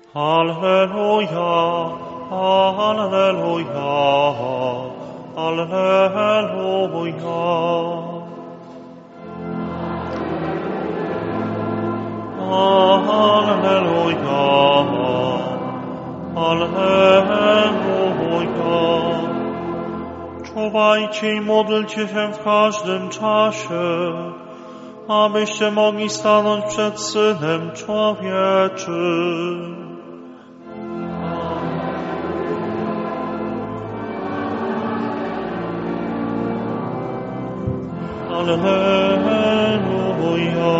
Alleluja, alleluja, alleluja. Alleluja, alleluja. Czuwajcie i módlcie się w każdym czasie, abyście mogli stanąć przed Synem Człowieczym. Alleluja.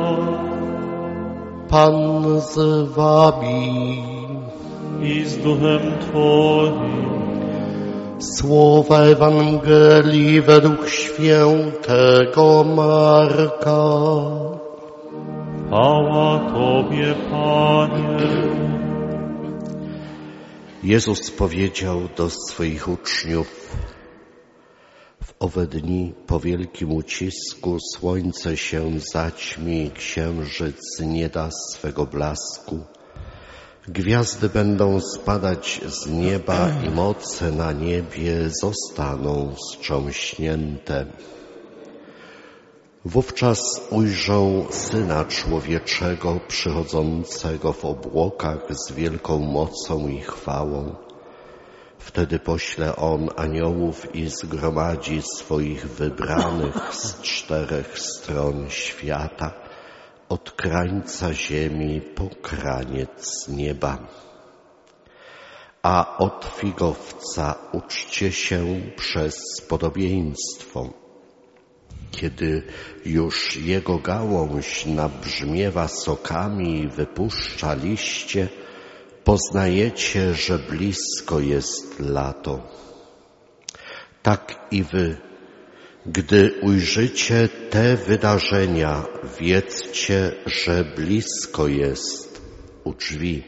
Pan z wami I z duchem Twoim. Słowa Ewangelii według świętego Marka. Chwała Tobie, Panie. Jezus powiedział do swoich uczniów: w owe dni po wielkim ucisku słońce się zaćmi, księżyc nie da swego blasku. Gwiazdy będą spadać z nieba i moce na niebie zostaną wstrząśnięte. Wówczas ujrzą Syna Człowieczego przychodzącego w obłokach z wielką mocą i chwałą. Wtedy pośle On aniołów i zgromadzi swoich wybranych z 4 stron świata, od krańca ziemi po kraniec nieba. A od figowca uczcie się przez podobieństwo. Kiedy już jego gałąź nabrzmiewa sokami i wypuszcza liście, poznajecie, że blisko jest lato. Tak i wy, gdy ujrzycie te wydarzenia, wiedzcie, że blisko jest u drzwi.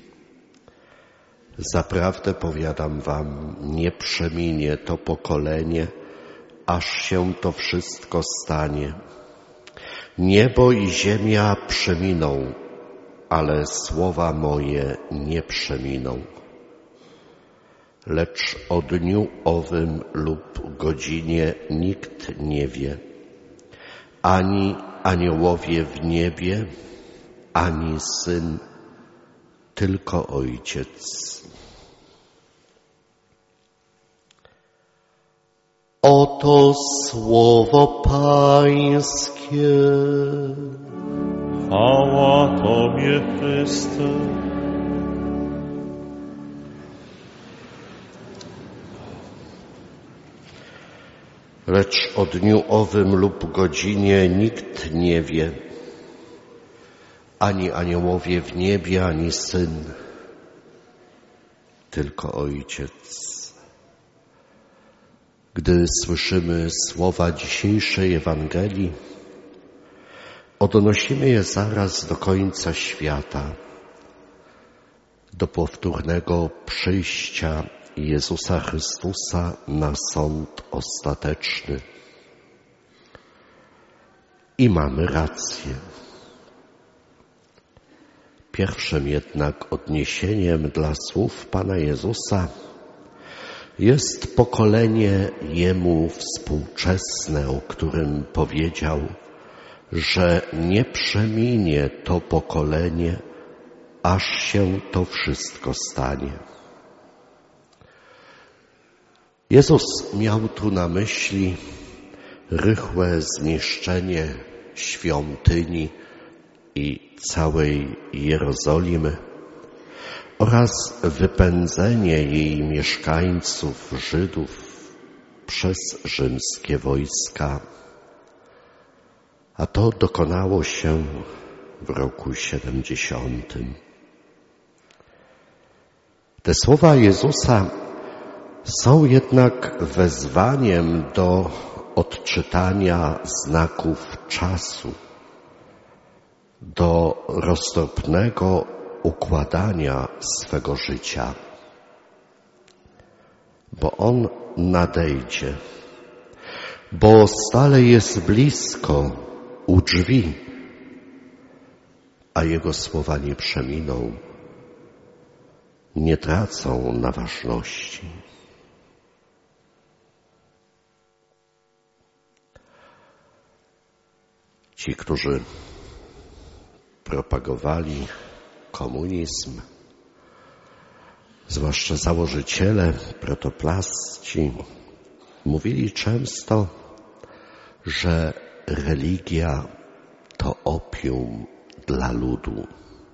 Zaprawdę powiadam wam, nie przeminie to pokolenie, aż się to wszystko stanie. Niebo i ziemia przeminą, ale słowa moje nie przeminą. Lecz o dniu owym lub godzinie nikt nie wie, ani aniołowie w niebie, ani Syn, tylko Ojciec. Oto słowo Pańskie. Chwała Tobie, Chryste. Lecz o dniu owym lub godzinie nikt nie wie, ani aniołowie w niebie, ani Syn, tylko Ojciec. Gdy słyszymy słowa dzisiejszej Ewangelii, odnosimy je zaraz do końca świata, do powtórnego przyjścia Jezusa Chrystusa na sąd ostateczny. I mamy rację. Pierwszym jednak odniesieniem dla słów Pana Jezusa jest pokolenie Jemu współczesne, o którym powiedział, że nie przeminie to pokolenie, aż się to wszystko stanie. Jezus miał tu na myśli rychłe zniszczenie świątyni i całej Jerozolimy oraz wypędzenie jej mieszkańców, Żydów, przez rzymskie wojska. A to dokonało się w roku 70. Te słowa Jezusa są jednak wezwaniem do odczytania znaków czasu, do roztropnego układania swego życia, bo on nadejdzie, bo stale jest blisko u drzwi, a jego słowa nie przeminą, nie tracą na ważności. Ci, którzy propagowali komunizm, zwłaszcza założyciele, protoplasci, mówili często, że religia to opium dla ludu.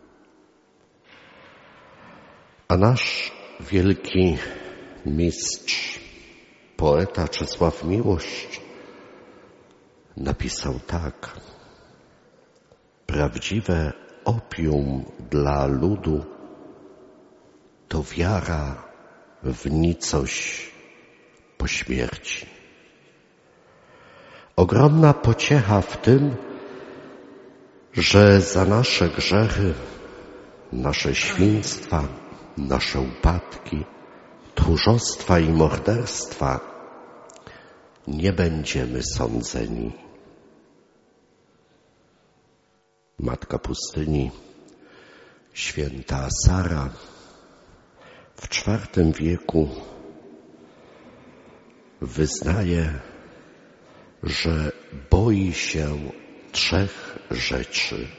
A nasz wielki mistrz, poeta Czesław Miłość napisał tak: prawdziwe opium dla ludu to wiara w nicość po śmierci. Ogromna pociecha w tym, że za nasze grzechy, nasze świństwa, nasze upadki, tchórzostwa i morderstwa nie będziemy sądzeni. Matka Pustyni, święta Sara, w IV wieku wyznaje, że boi się 3 rzeczy.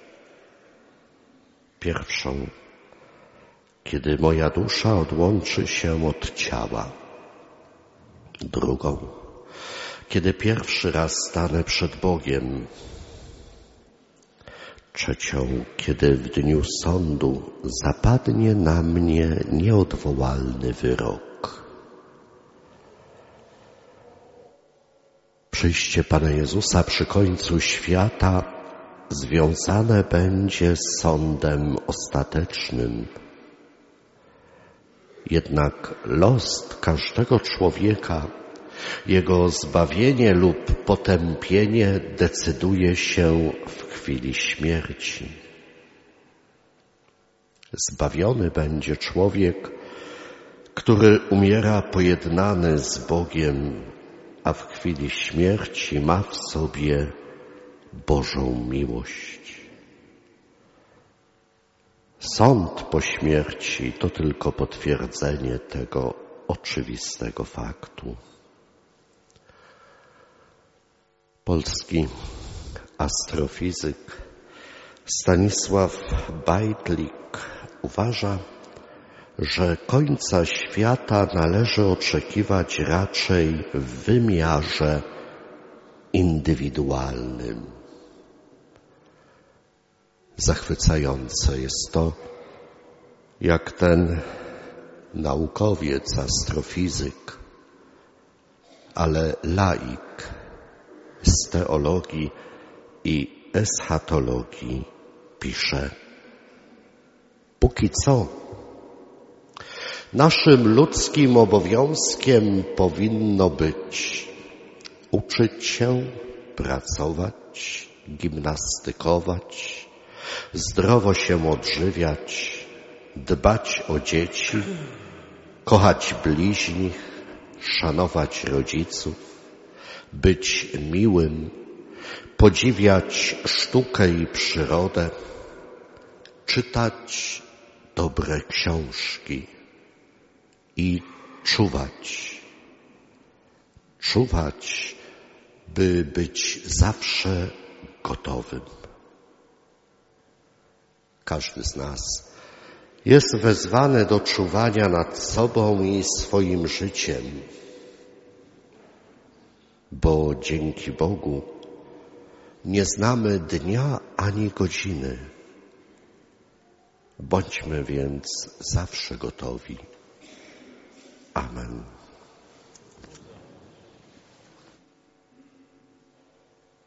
Pierwszą, kiedy moja dusza odłączy się od ciała. Drugą, kiedy pierwszy raz stanę przed Bogiem. Trzecią, kiedy w dniu sądu zapadnie na mnie nieodwołalny wyrok. Przyjście Pana Jezusa przy końcu świata związane będzie z sądem ostatecznym. Jednak los każdego człowieka, jego zbawienie lub potępienie decyduje się w chwili śmierci. Zbawiony będzie człowiek, który umiera pojednany z Bogiem, a w chwili śmierci ma w sobie Bożą miłość. Sąd po śmierci to tylko potwierdzenie tego oczywistego faktu. Polski astrofizyk Stanisław Bajtlik uważa, że końca świata należy oczekiwać raczej w wymiarze indywidualnym. Zachwycające jest to, jak ten naukowiec, astrofizyk, ale laik z teologii i eschatologii pisze: póki co naszym ludzkim obowiązkiem powinno być uczyć się, pracować, gimnastykować, zdrowo się odżywiać, dbać o dzieci, kochać bliźnich, szanować rodziców, być miłym, podziwiać sztukę i przyrodę, czytać dobre książki i czuwać. Czuwać, by być zawsze gotowym. Każdy z nas jest wezwany do czuwania nad sobą i swoim życiem, bo dzięki Bogu nie znamy dnia ani godziny. Bądźmy więc zawsze gotowi. Amen.